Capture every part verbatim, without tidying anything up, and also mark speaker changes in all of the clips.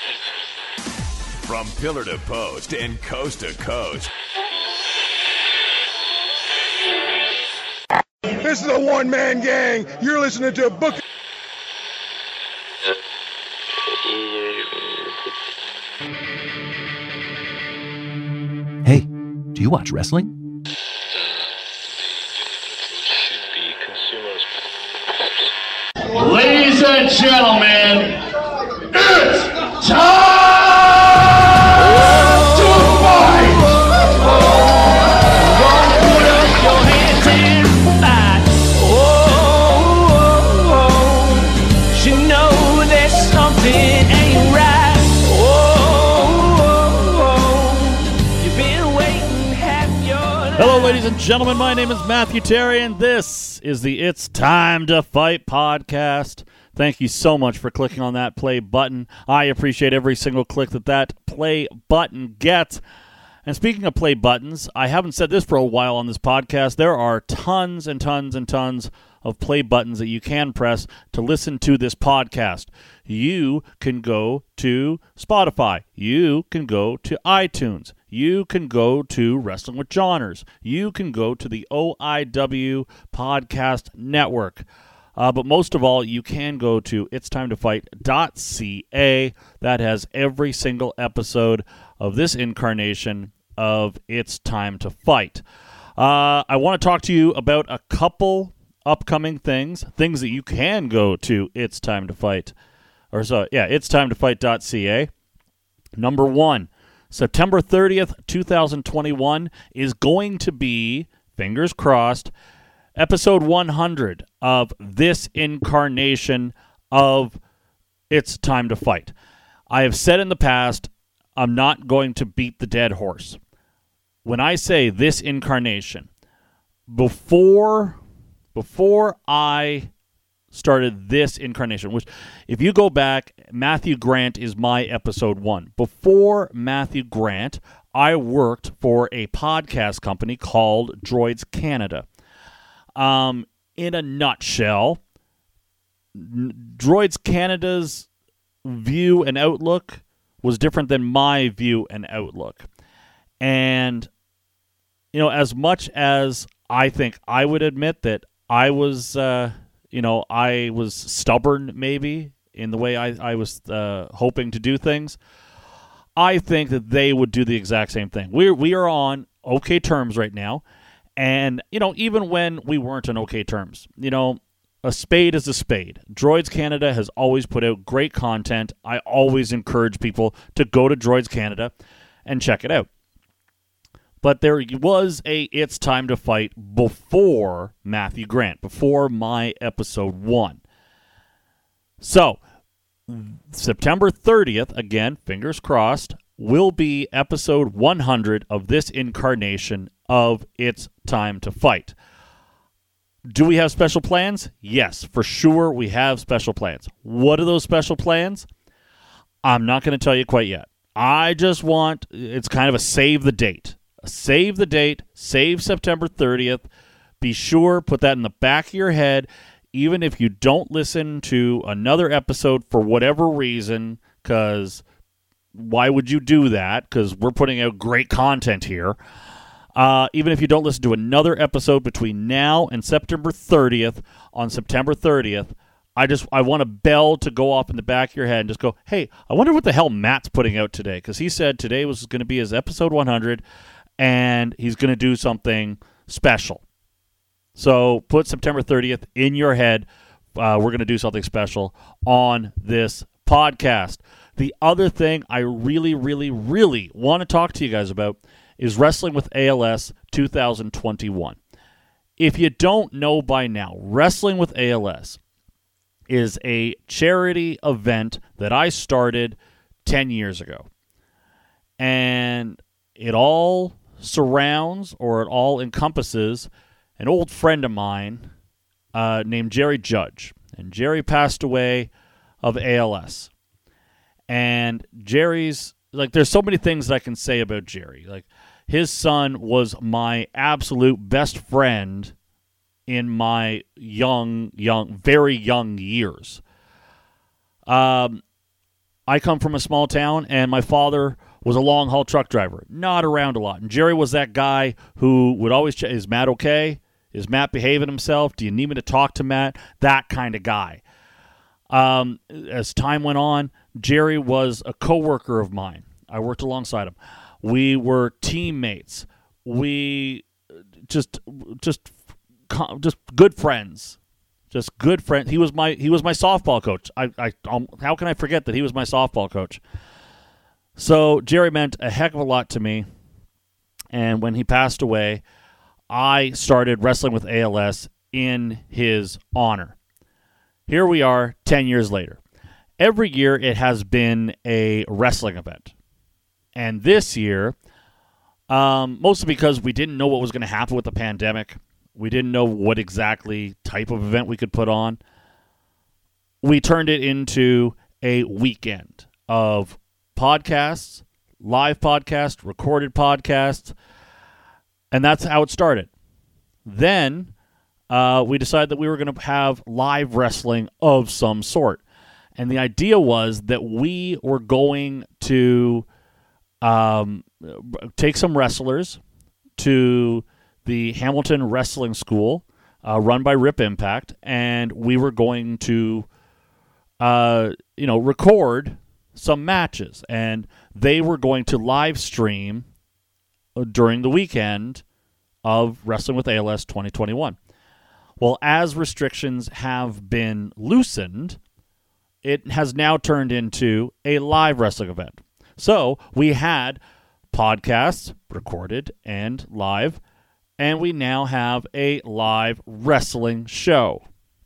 Speaker 1: From pillar to post and coast to coast.
Speaker 2: This is a one-man gang. You're listening to a book.
Speaker 3: Hey, do you watch wrestling?
Speaker 4: Ladies and gentlemen, it's time to fight!
Speaker 5: Gonna put up your hands and fight. Oh, oh, oh. You know there's something ain't right. Oh, oh, oh. You've been waiting half your life.
Speaker 6: Hello, ladies and gentlemen. My name is Matthew Terry, and this is the It's Time to Fight podcast. Thank you so much for clicking on that play button. I appreciate every single click that that play button gets. And speaking of play buttons, I haven't said this for a while on this podcast. There are tons and tons and tons of play buttons that you can press to listen to this podcast. You can go to Spotify. You can go to iTunes. You can go to Wrestling with Johners. You can go to the O I W Podcast Network. Uh, but most of all, you can go to its time to fight dot c a. That has every single episode of this incarnation of It's Time to Fight. Uh, I want to talk to you about a couple upcoming things, things that you can go to It's Time to Fight. Or so, yeah, its time to fight dot c a. Number one, September thirtieth, twenty twenty-one is going to be, fingers crossed, episode one hundred of this incarnation of It's Time to Fight. I have said in the past, I'm not going to beat the dead horse. When I say this incarnation, before, before I started this incarnation, which if you go back, Matthew Grant is my episode one. Before Matthew Grant, I worked for a podcast company called Droids Canada. Um, in a nutshell, Droids Canada's view and outlook was different than my view and outlook. And, you know, as much as I think I would admit that I was, uh, you know, I was stubborn maybe in the way I, I was uh, hoping to do things, I think that they would do the exact same thing. We're, we are on okay terms right now. And, you know, even when we weren't on okay terms, you know, a spade is a spade. Droids Canada has always put out great content. I always encourage people to go to Droids Canada and check it out. But there was a It's Time to Fight before Matthew Grant, before my episode one. So, September thirtieth, again, fingers crossed, will be episode one hundred of this incarnation of It's Time to Fight. Do we have special plans? Yes, for sure we have special plans. What are those special plans? I'm not going to tell you quite yet. I just want, it's kind of a save the date. Save the date, save September thirtieth. Be sure, put that in the back of your head, even if you don't listen to another episode for whatever reason, because why would you do that? Because we're putting out great content here. Uh, even if you don't listen to another episode between now and September thirtieth, on September thirtieth, I just I want a bell to go off in the back of your head and just go, hey, I wonder what the hell Matt's putting out today, because he said today was going to be his episode one hundred, and he's going to do something special. So put September thirtieth in your head. Uh, we're going to do something special on this podcast. The other thing I really, really, really want to talk to you guys about is Wrestling with A L S two thousand twenty-one. If you don't know by now, Wrestling with A L S is a charity event that I started ten years ago. And it all surrounds, or it all encompasses, an old friend of mine uh, named Jerry Judge. And Jerry passed away of A L S. And Jerry's, like, there's so many things that I can say about Jerry. Like, his son was my absolute best friend in my young, young, very young years. Um, I come from a small town, and my father was a long-haul truck driver, not around a lot. And Jerry was that guy who would always check, is Matt okay? Is Matt behaving himself? Do you need me to talk to Matt? That kind of guy. Um, as time went on, Jerry was a coworker of mine. I worked alongside him. We were teammates. We just just just good friends. Just good friends. He was my he was my softball coach. I I um, how can I forget that he was my softball coach? So Jerry meant a heck of a lot to me. And when he passed away, I started wrestling with A L S in his honor. Here we are ten years later. Every year it has been a wrestling event. And this year, um, mostly because we didn't know what was going to happen with the pandemic, we didn't know what exactly type of event we could put on, we turned it into a weekend of podcasts, live podcasts, recorded podcasts, and that's how it started. Then uh, we decided that we were going to have live wrestling of some sort. And the idea was that we were going to um, take some wrestlers to the Hamilton Wrestling School, uh, run by Rip Impact, and we were going to, uh, you know, record some matches, and they were going to live stream during the weekend of Wrestling with A L S twenty twenty-one. Well, as restrictions have been loosened, it has now turned into a live wrestling event. So we had podcasts recorded and live, and we now have a live wrestling show.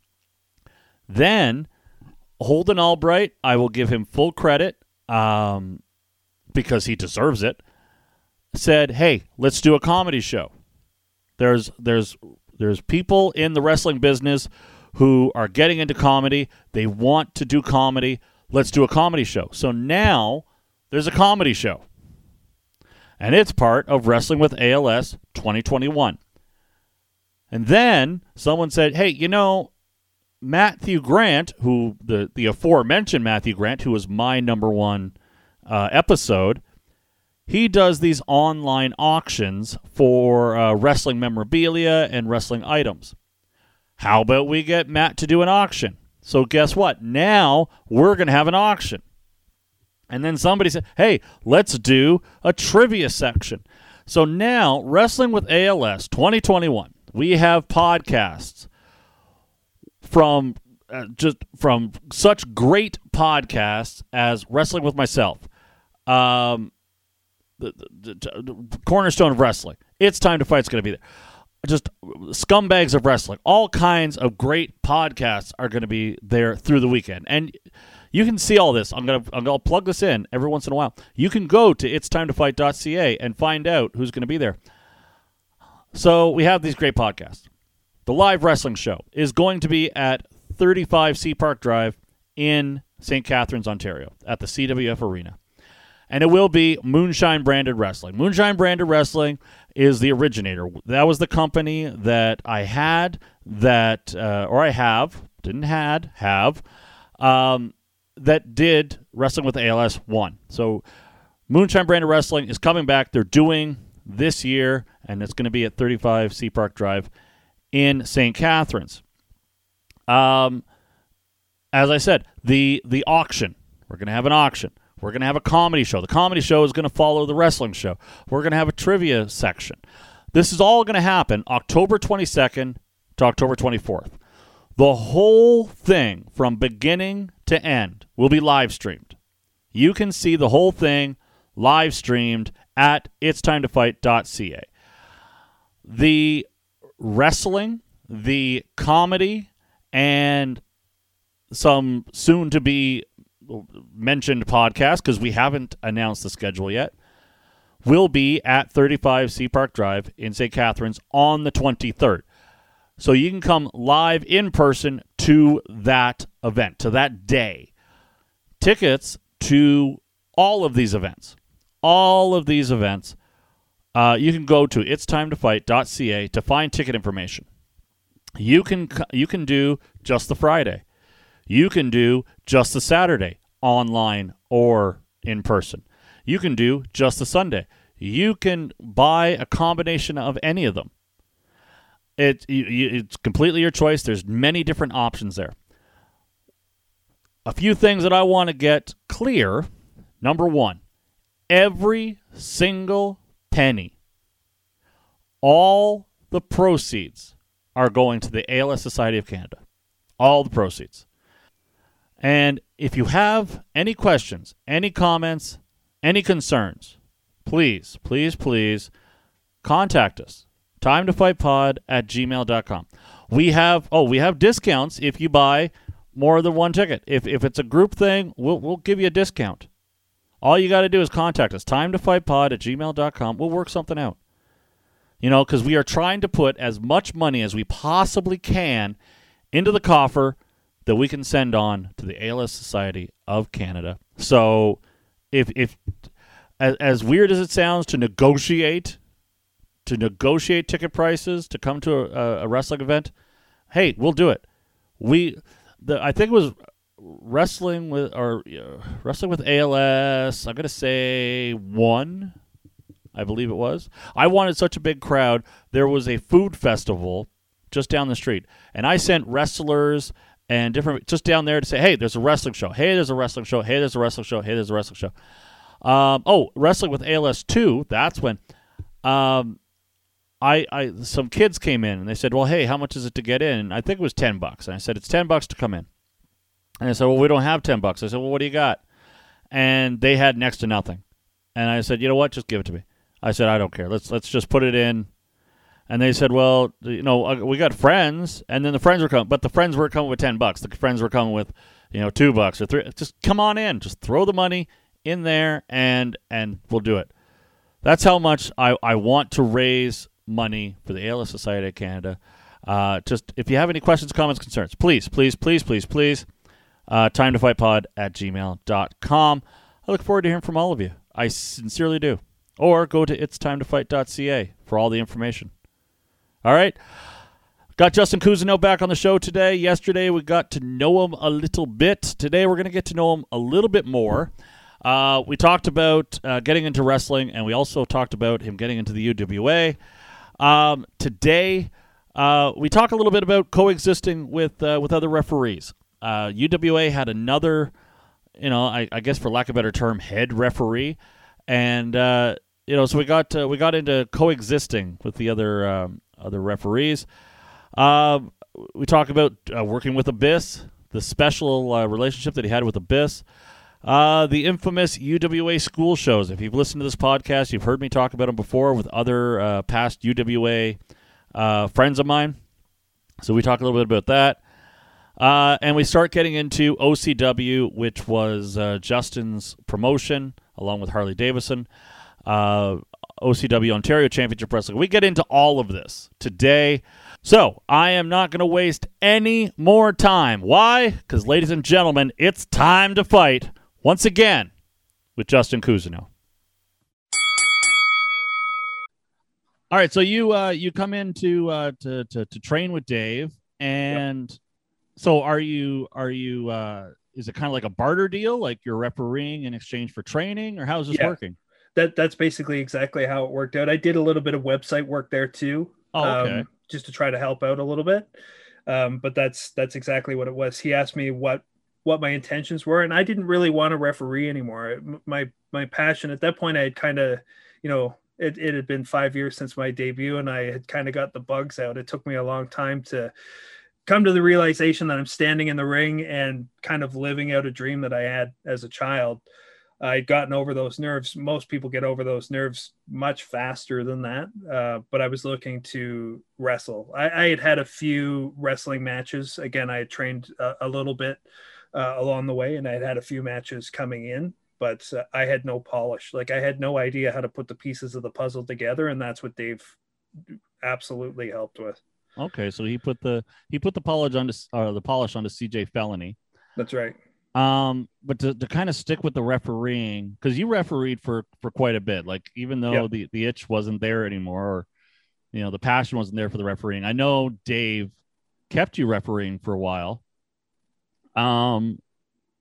Speaker 6: Then Holden Albright, I will give him full credit um, because he deserves it, said, hey, let's do a comedy show. There's there's there's people in the wrestling business who are getting into comedy. They want to do comedy. Let's do a comedy show. So now there's a comedy show. And it's part of Wrestling with A L S twenty twenty-one. And then someone said, hey, you know, Matthew Grant, who the, the aforementioned Matthew Grant, who was my number one uh, episode, he does these online auctions for uh, wrestling memorabilia and wrestling items. How about we get Matt to do an auction? So guess what? Now we're going to have an auction. And then somebody said, hey, let's do a trivia section. So now, Wrestling with A L S twenty twenty-one, we have podcasts from uh, just from such great podcasts as Wrestling with Myself, um, the, the, the cornerstone of wrestling. It's Time to Fight's going to be there. Just scumbags of wrestling. All kinds of great podcasts are going to be there through the weekend. And you can see all this. I'm going to I'm going to plug this in every once in a while. You can go to its time to fight dot c a and find out who's going to be there. So we have these great podcasts. The live wrestling show is going to be at thirty-five C Park Drive in Saint Catharines, Ontario, at the C W F Arena. And it will be Moonshine Branded Wrestling. Moonshine Branded Wrestling is the originator. That was the company that I had, that, uh, or I have, didn't had, have, um, that did Wrestling with A L S one. So Moonshine Branded Wrestling is coming back. They're doing this year, and it's going to be at thirty-five C Park Drive in Saint Catharines. Um, as I said, the the auction. We're going to have an auction. We're going to have a comedy show. The comedy show is going to follow the wrestling show. We're going to have a trivia section. This is all going to happen October twenty-second to October twenty-fourth. The whole thing from beginning to end will be live streamed. You can see the whole thing live streamed at its time to fight dot c a. The wrestling, the comedy, and some soon-to-be mentioned podcast, because we haven't announced the schedule yet, will be at thirty-five C Park Drive in Saint Catharines on the twenty-third. So you can come live in person to that event, to that day. Tickets to all of these events, all of these events, uh, you can go to its time to fight dot c a to find ticket information. You can you can do just the Friday. You can do just the Saturday. online or in person. You can do just the Sunday. You can buy a combination of any of them. It, you, you, it's completely your choice. There's many different options there. A few things that I want to get clear. Number one, every single penny, all the proceeds are going to the A L S Society of Canada. All the proceeds. And if you have any questions, any comments, any concerns, please, please, please contact us. time to fight pod at gmail dot com. We have, oh, we have discounts if you buy more than one ticket. If if it's a group thing, we'll we'll give you a discount. All you got to do is contact us. time to fight pod at gmail dot com. We'll work something out. You know, because we are trying to put as much money as we possibly can into the coffer that we can send on to the A L S Society of Canada. So if if as, as weird as it sounds to negotiate, to negotiate ticket prices to come to a, a wrestling event, hey, we'll do it. We, the I think it was wrestling with or uh, wrestling with A L S. I'm gonna say one. I believe it was. I wanted such a big crowd. There was a food festival just down the street, and I sent wrestlers and different just down there to say, hey, there's a wrestling show. Hey, there's a wrestling show. Hey, there's a wrestling show. Hey, there's a wrestling show. Um, oh, wrestling with A L S two. That's when um, I, I some kids came in and they said, well, hey, how much is it to get in? And I think it was ten bucks. And I said, it's ten bucks to come in. And they said, well, we don't have ten bucks. I said, well, what do you got? And they had next to nothing. And I said, you know what? Just give it to me. I said, I don't care. Let's let's just put it in. And they said, well, you know, we got friends, and then the friends were coming, but the friends weren't coming with ten bucks. The friends were coming with, you know, two bucks or three. Just come on in. Just throw the money in there, and and we'll do it. That's how much I, I want to raise money for the A L S Society of Canada. Uh, just if you have any questions, comments, concerns, please, please, please, please, please, uh, time to fight pod at gmail dot com. I look forward to hearing from all of you. I sincerely do. Or go to its time to fight dot c a for all the information. All right. Got Justin Cousineau back on the show today. Yesterday we got to know him a little bit. Today we're going to get to know him a little bit more. Uh, we talked about uh, getting into wrestling, and we also talked about him getting into the U W A. Um, today uh, we talk a little bit about coexisting with uh, with other referees. Uh, U W A had another, you know, I, I guess for lack of a better term, head referee, and uh, you know, so we got uh, we got into coexisting with the other um, other referees. Uh, we talk about uh, working with Abyss, the special uh, relationship that he had with Abyss, uh, the infamous U W A school shows. If you've listened to this podcast, you've heard me talk about them before with other uh, past U W A uh, friends of mine. So we talk a little bit about that. Uh, and we start getting into O C W, which was uh, Justin's promotion, along with Harley Davidson. Uh, O C W Ontario Championship Wrestling. We get into all of this today. So I am not going to waste any more time. Why? Because, ladies and gentlemen, it's time to fight once again with Justin Cousineau. All right, so you uh, you come in to, uh, to to to train with Dave, and yep. so are you are you? Uh, is it kind of like a barter deal, like you're refereeing in exchange for training, or how is this yeah. working?
Speaker 3: That that's basically exactly how it worked out. I did a little bit of website work there too,
Speaker 6: oh, okay.
Speaker 3: um, just to try to help out a little bit. Um, but that's that's exactly what it was. He asked me what what my intentions were, and I didn't really want to referee anymore. My my passion at that point, I had kind of, you know, it, it had been five years since my debut, and I had kind of got the bugs out. It took me a long time to come to the realization that I'm standing in the ring and kind of living out a dream that I had as a child. I'd gotten over those nerves. Most people get over those nerves much faster than that. Uh, but I was looking to wrestle. I, I had had a few wrestling matches. Again, I had trained a, a little bit uh, along the way, and I had had a few matches coming in, but uh, I had no polish. Like, I had no idea how to put the pieces of the puzzle together. And that's what Dave absolutely helped with.
Speaker 6: Okay. So he put the, he put the polish onto, uh, the polish onto C J Felony.
Speaker 3: That's right.
Speaker 6: Um, but to, to kind of stick with the refereeing, because you refereed for, for quite a bit, like even though yep. the, the itch wasn't there anymore, or, you know, the passion wasn't there for the refereeing. I know Dave kept you refereeing for a while. Um,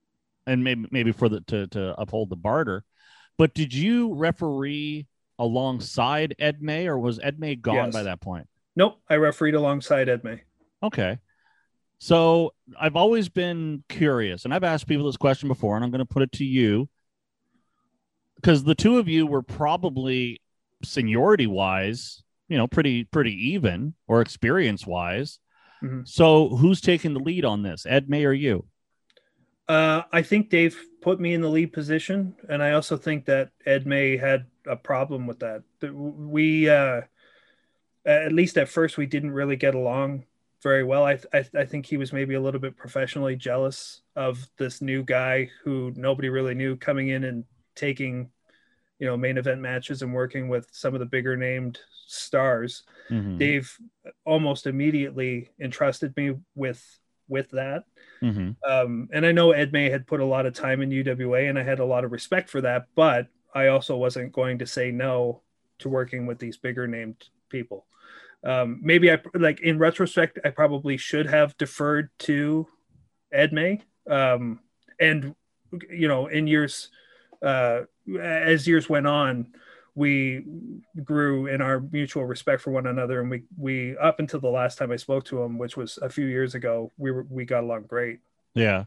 Speaker 6: and maybe maybe for the to to uphold the barter. But did you referee alongside Ed May, or was Ed May gone
Speaker 3: Yes.
Speaker 6: by that point?
Speaker 3: Nope, I refereed alongside Ed May.
Speaker 6: Okay. So I've always been curious, and I've asked people this question before, and I'm going to put it to you, because the two of you were probably seniority wise, you know, pretty pretty even, or experience wise.
Speaker 3: Mm-hmm.
Speaker 6: So who's taking the lead on this, Ed May or you?
Speaker 3: Uh, I think Dave put me in the lead position, and I also think that Ed May had a problem with that. That We, uh, at least at first, we didn't really get along very well. I, I I think he was maybe a little bit professionally jealous of this new guy who nobody really knew coming in and taking, you know, main event matches and working with some of the bigger named stars.
Speaker 6: Mm-hmm.
Speaker 3: Dave almost immediately entrusted me with with that.
Speaker 6: Mm-hmm.
Speaker 3: Um, and I know Ed May had put a lot of time in U W A, and I had a lot of respect for that, but I also wasn't going to say no to working with these bigger named people. Um, maybe I like in retrospect, I probably should have deferred to Ed May. Um, and, you know, in years, uh, as years went on, we grew in our mutual respect for one another. And we, we, up until the last time I spoke to him, which was a few years ago, we were, we got along great.
Speaker 6: Yeah.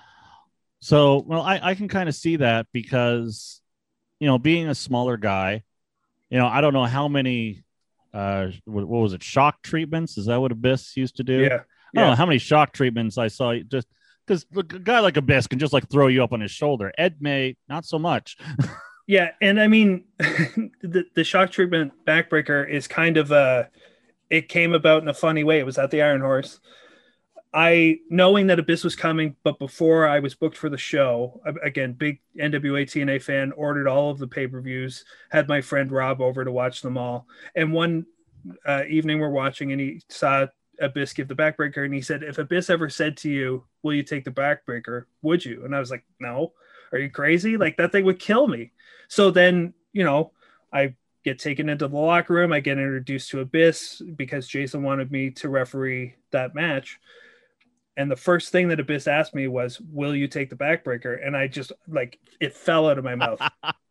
Speaker 6: So, well, I, I can kind of see that because, you know, being a smaller guy, you know, I don't know how many, uh, what, what was it? Shock treatments. Is that what Abyss used to do?
Speaker 3: Yeah.
Speaker 6: I don't
Speaker 3: yeah.
Speaker 6: know how many shock treatments I saw just because a guy like Abyss can just like throw you up on his shoulder. Ed May, not so much.
Speaker 3: Yeah. And I mean, the, the shock treatment backbreaker is kind of a, it came about in a funny way. It was at the Iron Horse. I, knowing that Abyss was coming, but before I was booked for the show, again, big N W A T N A fan, ordered all of the pay-per-views, had my friend Rob over to watch them all. And one uh, evening we're watching and he saw Abyss give the backbreaker and he said, if Abyss ever said to you, will you take the backbreaker? Would you? And I was like, no, are you crazy? Like that thing would kill me. So then, you know, I get taken into the locker room. I get introduced to Abyss because Jason wanted me to referee that match. And the first thing that Abyss asked me was, will you take the backbreaker? And I just like, it fell out of my mouth.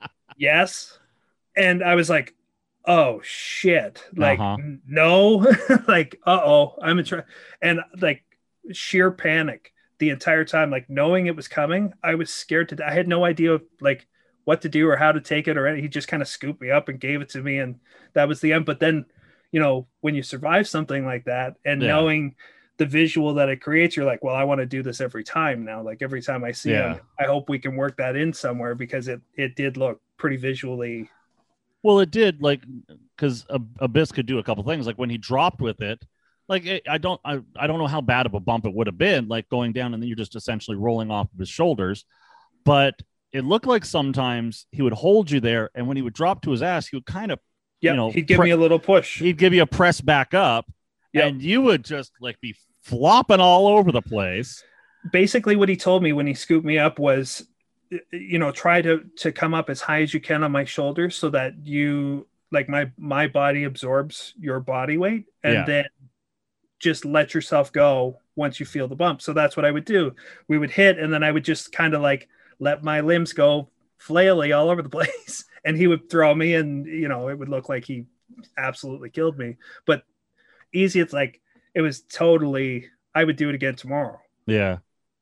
Speaker 3: Yes. And I was like, oh shit. Like,
Speaker 6: uh-huh.
Speaker 3: no, like, uh-oh, I'm in trouble. And like sheer panic the entire time, like knowing it was coming, I was scared to, I had no idea like what to do or how to take it or anything. He just kind of scooped me up and gave it to me. And that was the end. But then, you know, when you survive something like that and yeah. knowing the visual that it creates, you're like, well, I want to do this every time now. Like every time I see
Speaker 6: yeah.
Speaker 3: him, I hope we can work that in somewhere because it, it did look pretty visually.
Speaker 6: Well, it did, like, because Abyss could do a couple things. Like when he dropped with it, like it, I don't, I, I don't know how bad of a bump it would have been, like going down and then you're just essentially rolling off of his shoulders. But it looked like sometimes he would hold you there, and when he would drop to his ass, he would kind of,
Speaker 3: yep,
Speaker 6: you know,
Speaker 3: he'd give
Speaker 6: pre-
Speaker 3: me a little push.
Speaker 6: He'd give you a press back up. Yep. And you would just like be flopping all over the place.
Speaker 3: Basically what he told me when he scooped me up was, you know, try to, to come up as high as you can on my shoulders so that you like my, my body absorbs your body weight and yeah. then just let yourself go once you feel the bump. So that's what I would do. We would hit and then I would just kind of like let my limbs go flaily all over the place and he would throw me and, you know, it would look like he absolutely killed me. But easy, it's like it was totally, I would do it again tomorrow.
Speaker 6: Yeah.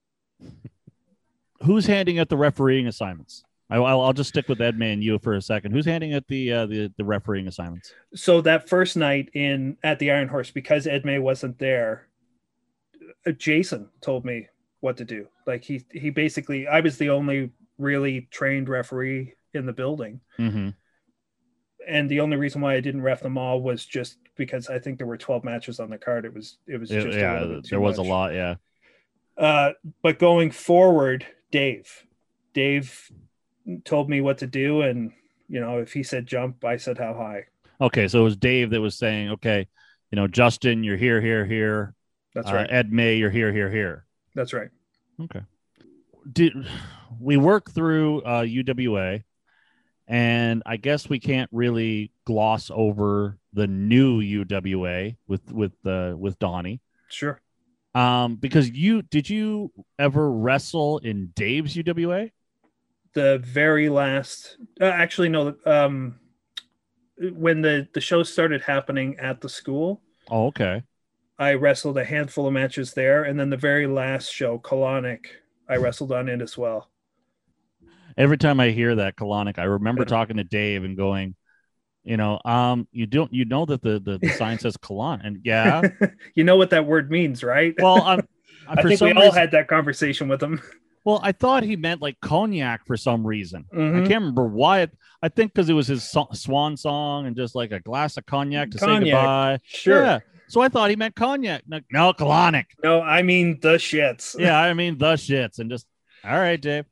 Speaker 6: Who's handing out the refereeing assignments? I, I'll, I'll just stick with Ed May and you for a second. Who's handing out the uh, the the refereeing assignments?
Speaker 3: So that first night in at the Iron Horse, because Ed May wasn't there, uh, Jason told me what to do. Like he he basically, I was the only really trained referee in the building.
Speaker 6: Mm-hmm.
Speaker 3: And the only reason why I didn't ref them all was just because I think there were twelve matches on the card. It was, it was just,
Speaker 6: it, yeah,
Speaker 3: a little bit too
Speaker 6: there was
Speaker 3: much.
Speaker 6: a lot. Yeah.
Speaker 3: Uh, but going forward, Dave, Dave told me what to do. And, you know, if he said jump, I said how high.
Speaker 6: Okay. So it was Dave that was saying, okay, you know, Justin, you're here, here, here.
Speaker 3: That's
Speaker 6: uh,
Speaker 3: right.
Speaker 6: Ed May, you're here, here, here.
Speaker 3: That's right.
Speaker 6: Okay. Did we work through uh, U W A? And I guess we can't really gloss over the new U W A with with uh, with Donnie.
Speaker 3: Sure.
Speaker 6: Um, because you did you ever wrestle in Dave's U W A?
Speaker 3: The very last, uh, actually, no. Um, when the the show started happening at the school,
Speaker 6: Oh, okay.
Speaker 3: I wrestled a handful of matches there, and then the very last show, Colonic, I wrestled on it as well.
Speaker 6: Every time I hear that colonic, I remember talking to Dave and going, you know, um, you don't, you know that the the, the sign says colon, and yeah,
Speaker 3: You know what that word means, right?
Speaker 6: well, I'm, I,
Speaker 3: I
Speaker 6: for
Speaker 3: think
Speaker 6: some
Speaker 3: we all
Speaker 6: reason,
Speaker 3: had that conversation with him.
Speaker 6: well, I thought he meant like cognac for some reason.
Speaker 3: Mhm.
Speaker 6: I can't remember why. It, I think because it was his so- swan song and just like a glass of cognac to say
Speaker 3: Cognac,
Speaker 6: goodbye.
Speaker 3: sure.
Speaker 6: Yeah. So I thought he meant cognac. No, no colonic.
Speaker 3: No, I mean the shits.
Speaker 6: Yeah, I mean the shits, and just all right, Dave.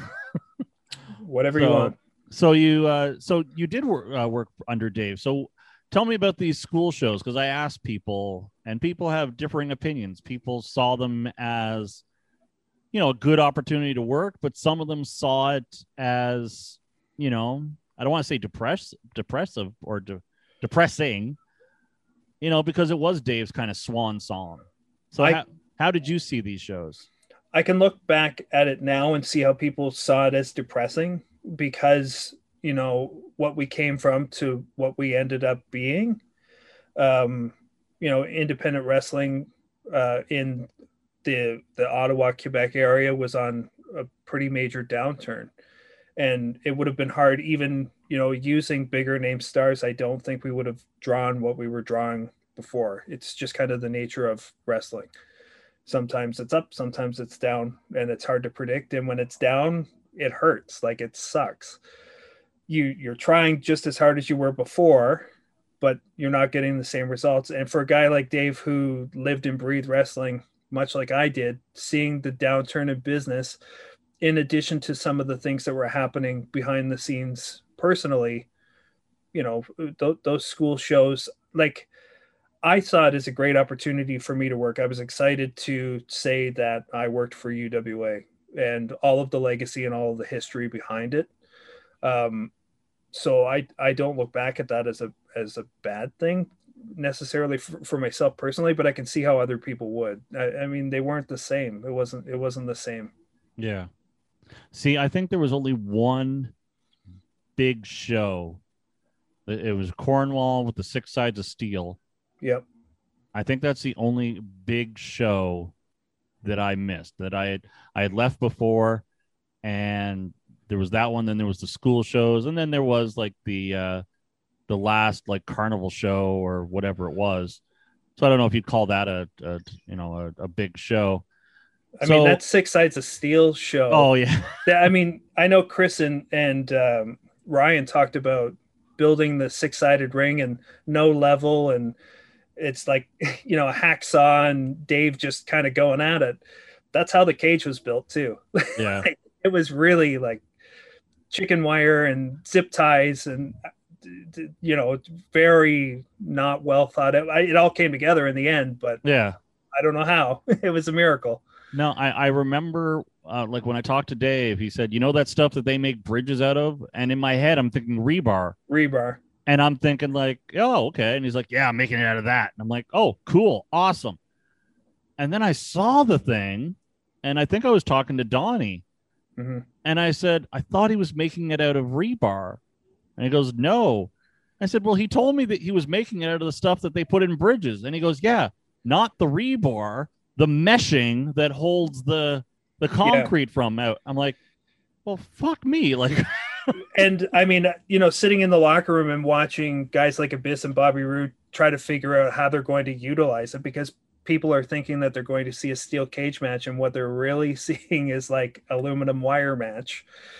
Speaker 3: Whatever
Speaker 6: so,
Speaker 3: you want.
Speaker 6: So you, uh, so you did work uh, work under Dave. So tell me about these school shows, because I asked people, and people have differing opinions. People saw them as, you know, a good opportunity to work, but some of them saw it as, you know, I don't want to say depress, depressive or de- depressing, you know, because it was Dave's kind of swan song. So
Speaker 3: I-
Speaker 6: how, how did you see these shows?
Speaker 3: I can look back at it now and see how people saw it as depressing because, you know, what we came from to what we ended up being. Um, you know, independent wrestling uh, in the the Ottawa, Quebec area was on a pretty major downturn. And it would have been hard, even, you know, using bigger name stars. I don't think we would have drawn what we were drawing before. It's just kind of the nature of wrestling. Sometimes it's up, sometimes it's down, and it's hard to predict. And when it's down, it hurts. Like, it sucks. You you're trying just as hard as you were before, but you're not getting the same results. And for a guy like Dave, who lived and breathed wrestling, much like I did, seeing the downturn in business, in addition to some of the things that were happening behind the scenes personally, you know, th- those school shows, like, I saw it as a great opportunity for me to work. I was excited to say that I worked for U W A and all of the legacy and all of the history behind it. Um, so I, I don't look back at that as a, as a bad thing necessarily for, for myself personally, but I can see how other people would. I, I mean, they weren't the same. It wasn't, it wasn't the same.
Speaker 6: Yeah. See, I think there was only one big show. It was Cornwall with the Six Sides of Steel.
Speaker 3: Yep.
Speaker 6: I think that's the only big show that I missed, that I had I had left before, and there was that one. Then there was the school shows, and then there was like the uh, the last like carnival show or whatever it was. So I don't know if you'd call that a, a you know a, a big show.
Speaker 3: I
Speaker 6: So-
Speaker 3: mean, that Six Sides of Steel show.
Speaker 6: Oh yeah,
Speaker 3: That- I mean, I know Chris and, and um, Ryan talked about building the six-sided ring and no level, and it's like, you know, a hacksaw and Dave just kind of going at it. That's how the cage was built too.
Speaker 6: yeah.
Speaker 3: It was really like chicken wire and zip ties and, you know, very not well thought out. I- It all came together in the end, but
Speaker 6: Yeah.
Speaker 3: I don't know how. It was a miracle.
Speaker 6: No, I, I remember uh, like when I talked to Dave, he said, you know, that stuff that they make bridges out of? And in my head, I'm thinking rebar.
Speaker 3: Rebar.
Speaker 6: And I'm thinking like, oh, okay. And he's like, yeah, I'm making it out of that. And I'm like, oh, cool. Awesome. And then I saw the thing, and I think I was talking to Donnie.
Speaker 3: Mhm.
Speaker 6: And I said, I thought he was making it out of rebar. And he goes, no. I said, well, he told me that he was making it out of the stuff that they put in bridges. And he goes, yeah, not the rebar, the meshing that holds the the concrete from out. I'm like, well, fuck me. Like,
Speaker 3: And I mean, you know, sitting in the locker room and watching guys like Abyss and Bobby Roode try to figure out how they're going to utilize it, because people are thinking that they're going to see a steel cage match, and what they're really seeing is like aluminum wire match.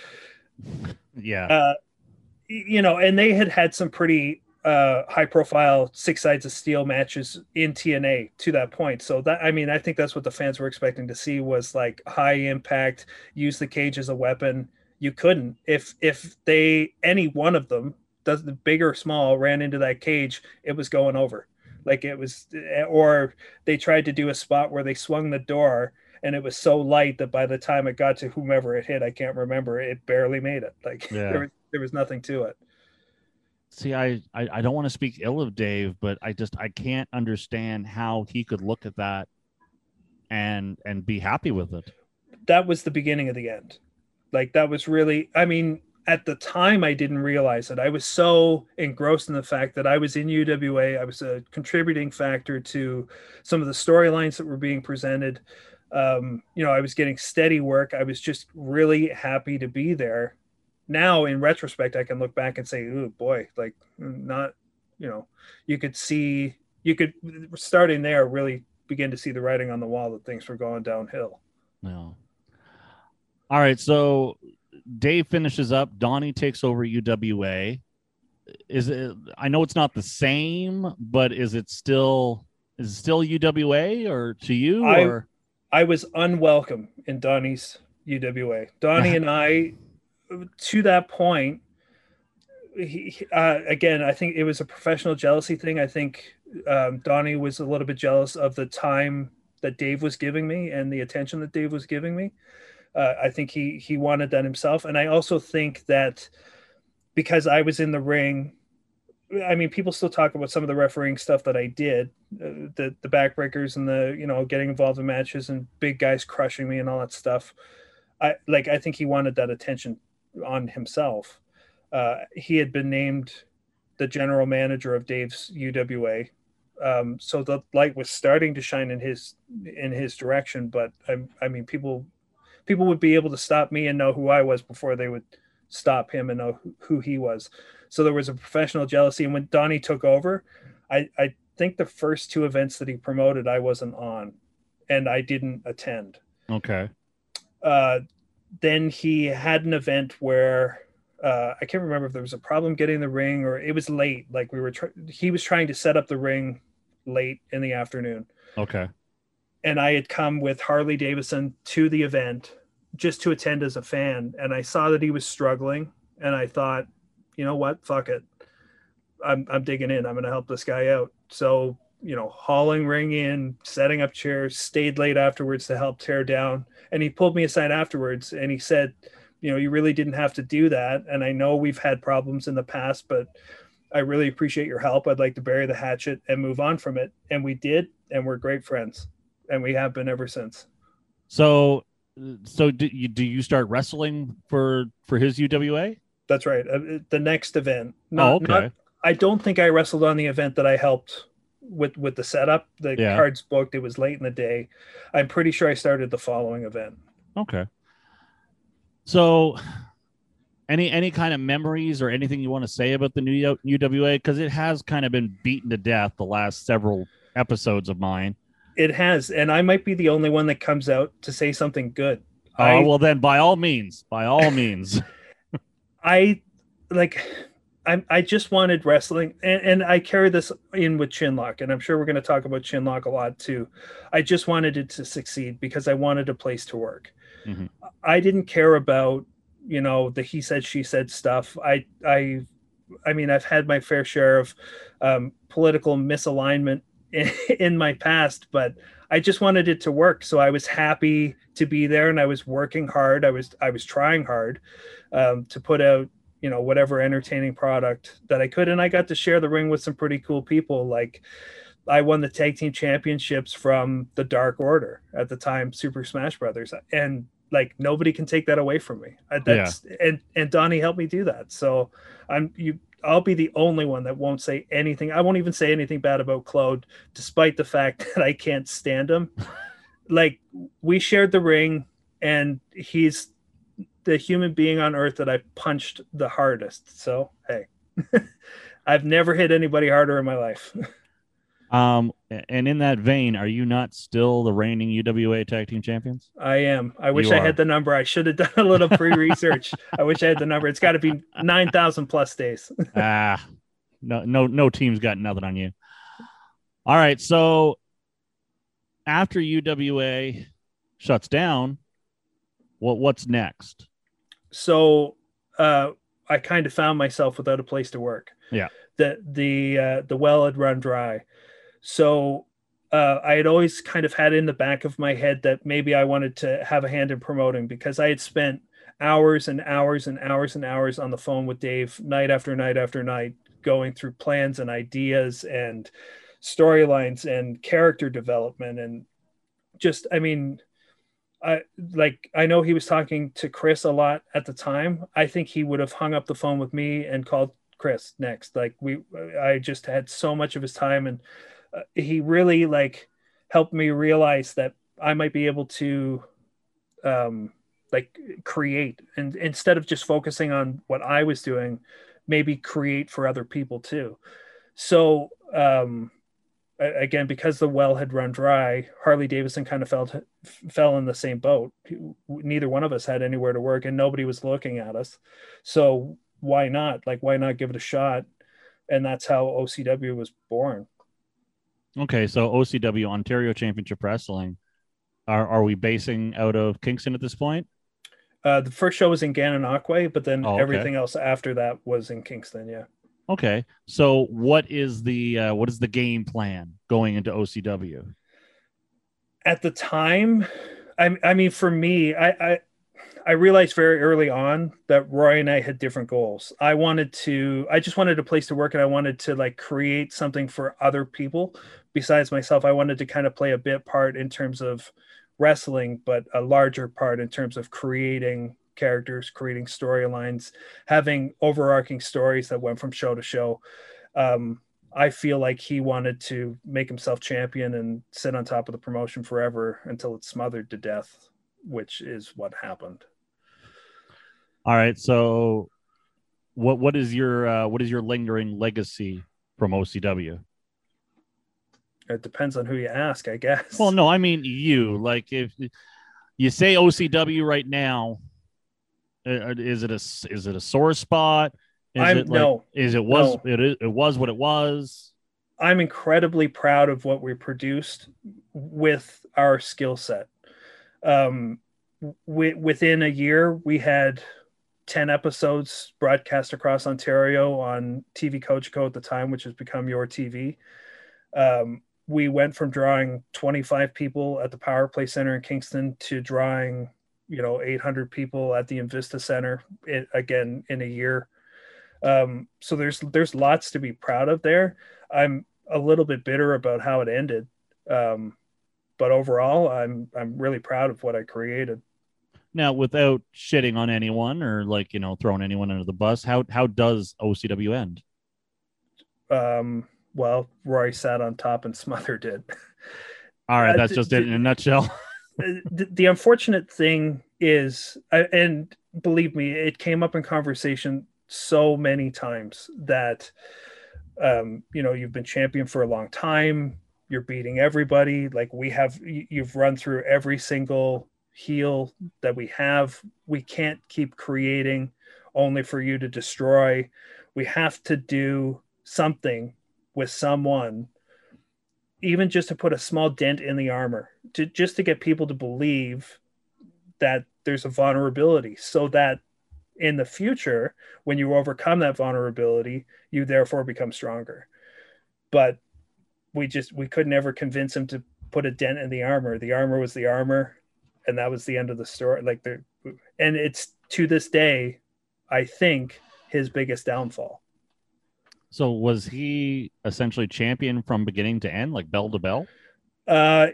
Speaker 6: yeah.
Speaker 3: Uh, y- you know, and they had had some pretty uh, high profile Six Sides of Steel matches in T N A to that point. So that, I mean, I think that's what the fans were expecting to see, was like high impact, use the cage as a weapon. You couldn't, if if they, any one of them, does the big or small, ran into that cage, it was going over. Like it was, or they tried to do a spot where they swung the door and it was so light that by the time it got to whomever it hit, I can't remember, it barely made it. Like
Speaker 6: Yeah.
Speaker 3: there was, there was nothing to it.
Speaker 6: See, I, I, I don't want to speak ill of Dave, but I just I can't understand how he could look at that and and be happy with it.
Speaker 3: That was the beginning of the end. Like that was really, I mean, at the time I didn't realize it. I was so engrossed in the fact that I was in U W A. I was a contributing factor to some of the storylines that were being presented. Um, you know, I was getting steady work. I was just really happy to be there. Now in retrospect, I can look back and say, oh boy, like not, you know, you could see, you could starting there really begin to see the writing on the wall that things were going downhill.
Speaker 6: No. All right. So Dave finishes up. Donnie takes over U W A. Is it, I know it's not the same, but is it still, is it still U W A or to you?
Speaker 3: I,
Speaker 6: or
Speaker 3: I was unwelcome in Donnie's U W A. Donnie and I, to that point, he, uh, again, I think it was a professional jealousy thing. I think um, Donnie was a little bit jealous of the time that Dave was giving me and the attention that Dave was giving me. Uh, I think he he wanted that himself. And I also think that because I was in the ring, I mean, people still talk about some of the refereeing stuff that I did, uh, the, the backbreakers and the, you know, getting involved in matches and big guys crushing me and all that stuff. I like, I think he wanted that attention on himself. Uh, he had been named the general manager of Dave's U W A. Um, so the light was starting to shine in his, in his direction. But I, I mean, people, people would be able to stop me and know who I was before they would stop him and know who, who he was. So there was a professional jealousy. And when Donnie took over, I, I think the first two events that he promoted, I wasn't on and I didn't attend.
Speaker 6: Okay.
Speaker 3: Uh, then he had an event where uh, I can't remember if there was a problem getting the ring or it was late. Like we were, tr- he was trying to set up the ring late in the afternoon.
Speaker 6: Okay.
Speaker 3: And I had come with Harley Davidson to the event just to attend as a fan. And I saw that he was struggling and I thought, you know what, fuck it. I'm, I'm digging in. I'm going to help this guy out. So, you know, hauling ring in, setting up chairs, stayed late afterwards to help tear down. And he pulled me aside afterwards and he said, you know, you really didn't have to do that. And I know we've had problems in the past, but I really appreciate your help. I'd like to bury the hatchet and move on from it. And we did, and we're great friends. And we have been ever since.
Speaker 6: So, so do you, do you start wrestling for, for his U W A?
Speaker 3: That's right. Uh, the next event.
Speaker 6: Not, oh, okay.
Speaker 3: Not, I don't think I wrestled on the event that I helped with, with the setup. The
Speaker 6: yeah.
Speaker 3: cards booked. It was late in the day. I'm pretty sure I started the following event.
Speaker 6: Okay. So any, any kind of memories or anything you want to say about the new U W A? Because it has kind of been beaten to death the last several episodes of mine.
Speaker 3: It has. And I might be the only one that comes out to say something good.
Speaker 6: Oh,
Speaker 3: I,
Speaker 6: well then by all means, by all means.
Speaker 3: I like, I I just wanted wrestling, and, and I carry this in with Chinlock, and I'm sure we're going to talk about Chinlock a lot too. I just wanted it to succeed because I wanted a place to work. Mm-hmm. I didn't care about, you know, the he said, she said stuff. I, I, I mean, I've had my fair share of um, political misalignment in, in my past, but I just wanted it to work. So I was happy to be there and I was working hard. I was, I was trying hard um, to put out, you know, whatever entertaining product that I could. And I got to share the ring with some pretty cool people. Like I won the tag team championships from the Dark Order at the time, Super Smash Brothers. And like, nobody can take that away from me. That's, yeah. and, and Donnie helped me do that. So I'm, you, I'll be the only one that won't say anything. I won't even say anything bad about Claude, despite the fact that I can't stand him. Like we shared the ring and he's the human being on earth that I punched the hardest. So, hey, I've never hit anybody harder in my life.
Speaker 6: Um, and in that vein, are you not still the reigning U W A Tag Team Champions?
Speaker 3: I am. I wish
Speaker 6: You
Speaker 3: I
Speaker 6: are.
Speaker 3: had the number. I should have done a little pre-research. I wish I had the number. It's got to be nine thousand plus days.
Speaker 6: ah, no, no, no team's got nothing on you. All right. So after U W A shuts down, what what's next?
Speaker 3: So uh, I kind of found myself without a place to work.
Speaker 6: Yeah.
Speaker 3: The, the, uh, the well had run dry. So uh, I had always kind of had in the back of my head that maybe I wanted to have a hand in promoting because I had spent hours and hours and hours and hours on the phone with Dave night after night after night, going through plans and ideas and storylines and character development. And just, I mean, I like, I know he was talking to Chris a lot at the time. I think he would have hung up the phone with me and called Chris next. Like we, I just had so much of his time, and uh, he really like helped me realize that I might be able to, um, like create, and instead of just focusing on what I was doing, maybe create for other people too. So, um, again, because the well had run dry, Harley Davidson kind of felt fell in the same boat. Neither one of us had anywhere to work, and nobody was looking at us. So why not? Like, why not give it a shot? And that's how O C W was born.
Speaker 6: Okay, so O C W, Ontario Championship Wrestling, are are we basing out of Kingston at this point?
Speaker 3: Uh, the first show was in Gananoque, but then
Speaker 6: Oh, okay.
Speaker 3: everything else after that was in Kingston. Yeah.
Speaker 6: Okay, so what is the uh, what is the game plan going into O C W?
Speaker 3: At the time, I, I mean, for me, I, I I realized very early on that Roy and I had different goals. I wanted to, I just wanted a place to work, and I wanted to like create something for other people besides myself. I wanted to kind of play a bit part in terms of wrestling, but a larger part in terms of creating characters, creating storylines, having overarching stories that went from show to show. Um, I feel like he wanted to make himself champion and sit on top of the promotion forever until it's smothered to death, which is what happened.
Speaker 6: All right, so what what is your uh, what is your lingering legacy from O C W?
Speaker 3: It depends on who you ask, I guess.
Speaker 6: Well, no, I mean you. Like if you say O C W right now, is it a is it a sore spot? Is
Speaker 3: I'm,
Speaker 6: it like,
Speaker 3: no.
Speaker 6: Is it was
Speaker 3: No.
Speaker 6: it is, it was what it was?
Speaker 3: I'm incredibly proud of what we produced with our skill set. Um, w- within a year, we had ten episodes broadcast across Ontario on T V Cogeco at the time, which has become Your T V. Um, we went from drawing twenty-five people at the Power Play Center in Kingston to drawing, you know, eight hundred people at the Invista Center, it, again, in a year. Um, so there's there's lots to be proud of there. I'm a little bit bitter about how it ended, um, but overall, I'm I'm really proud of what I created.
Speaker 6: Now, without shitting on anyone or like you know throwing anyone under the bus, how how does O C W end?
Speaker 3: Um, well, Roy sat on top and smothered it.
Speaker 6: All right,
Speaker 3: Uh,
Speaker 6: that's
Speaker 3: d-
Speaker 6: just
Speaker 3: d-
Speaker 6: it in a nutshell.
Speaker 3: the, the unfortunate thing is, I- and believe me, it came up in conversation so many times that, um, you know, you've been champion for a long time. You're beating everybody. Like we have, you- you've run through every single heel that we have. We can't keep creating only for you to destroy. We have to do something with someone, even just to put a small dent in the armor, to just to get people to believe that there's a vulnerability, so that in the future, when you overcome that vulnerability, you therefore become stronger. But we just, we could never convince him to put a dent in the armor. The armor was the armor, and that was the end of the story. Like the, and it's to this day, I think, his biggest downfall.
Speaker 6: So was he essentially champion from beginning to end, like bell to bell?
Speaker 3: Uh,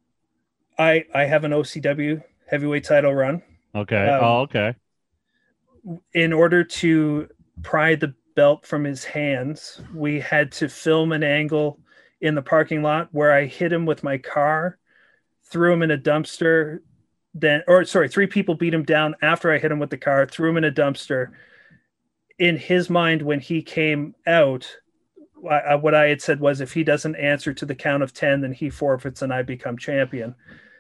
Speaker 3: I I have an O C W heavyweight title run.
Speaker 6: Okay.
Speaker 3: Um,
Speaker 6: oh, okay.
Speaker 3: In order to pry the belt from his hands, we had to film an angle in the parking lot where I hit him with my car, threw him in a dumpster, then, or sorry, three people beat him down after I hit him with the car, threw him in a dumpster. In his mind, when he came out, I, what I had said was, if he doesn't answer to the count of ten, then he forfeits and I become champion.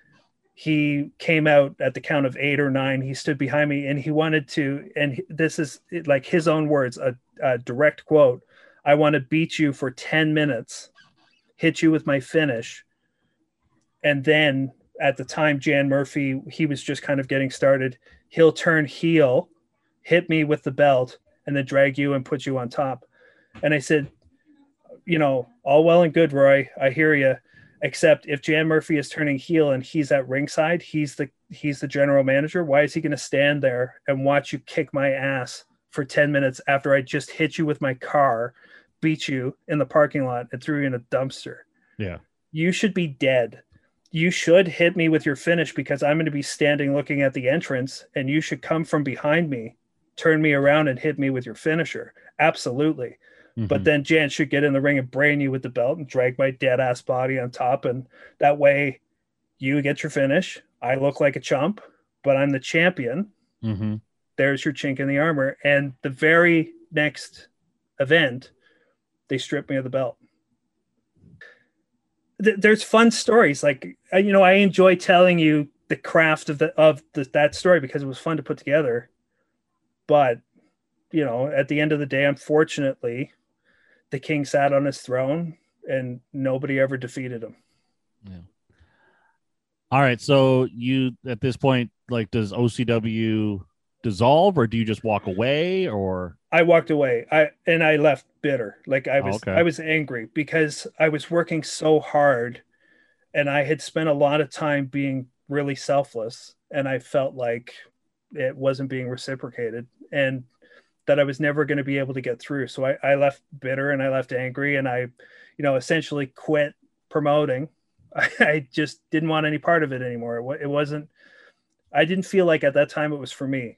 Speaker 3: He came out at the count of eight or nine. He stood behind me and he wanted to, and this is like his own words, a, a direct quote. I want to beat you for ten minutes, hit you with my finish. And then at the time, Jan Murphy, he was just kind of getting started. He'll turn heel, hit me with the belt, and then drag you and put you on top. And I said, you know, all well and good, Roy, I hear you. Except if Jan Murphy is turning heel and he's at ringside, he's the he's the general manager. Why is he going to stand there and watch you kick my ass for ten minutes after I just hit you with my car, beat you in the parking lot, and threw you in a dumpster?
Speaker 6: Yeah.
Speaker 3: You should be dead. you should hit me with your finish because I'm going to be standing looking at the entrance, and you should come from behind me, turn me around, and hit me with your finisher. Absolutely. Mm-hmm. But then Jan should get in the ring and brain you with the belt and drag my dead ass body on top. And that way you get your finish. I look like a chump, but I'm the champion.
Speaker 6: Mm-hmm.
Speaker 3: There's your chink in the armor. And the very next event, they strip me of the belt. Th- there's fun stories. Like, you know, I enjoy telling you the craft of the, of the, that story because it was fun to put together. But, you know, at the end of the day, unfortunately, the king sat on his throne and nobody ever defeated him.
Speaker 6: Yeah. All right. So you, at this point, like, does O C W dissolve, or do you just walk away? Or
Speaker 3: I walked away. I, and I left bitter. Like I was,
Speaker 6: okay.
Speaker 3: I was angry because I was working so hard and I had spent a lot of time being really selfless. And I felt like it wasn't being reciprocated and that I was never going to be able to get through. So I, I left bitter and I left angry, and I, you know, essentially quit promoting. I, I just didn't want any part of it anymore. It, it wasn't, I didn't feel like at that time it was for me.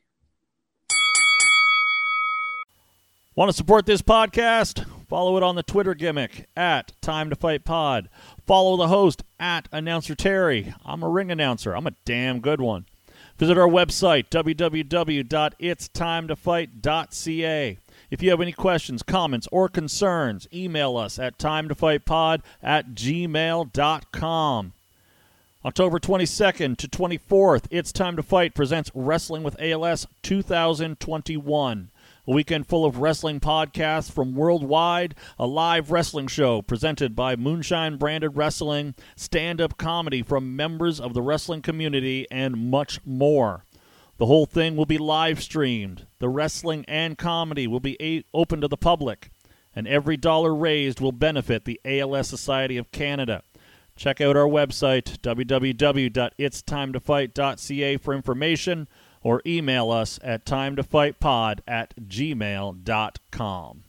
Speaker 6: Want to support this podcast? Follow it on the Twitter gimmick at Time to Fight Pod. Follow the host at Announcer Terry. I'm a ring announcer. I'm a damn good one. Visit our website, w w w dot its time to fight dot c a. If you have any questions, comments, or concerns, email us at timetofightpod at gmail dot com. October twenty-second to twenty-fourth, It's Time to Fight presents Wrestling with A L S two thousand twenty-one. A weekend full of wrestling podcasts from worldwide, a live wrestling show presented by Moonshine Branded Wrestling, stand-up comedy from members of the wrestling community, and much more. The whole thing will be live-streamed. The wrestling and comedy will be a- open to the public, and every dollar raised will benefit the A L S Society of Canada. Check out our website, w w w dot its time to fight dot c a, for information, or email us at timetofightpod at gmail dot com.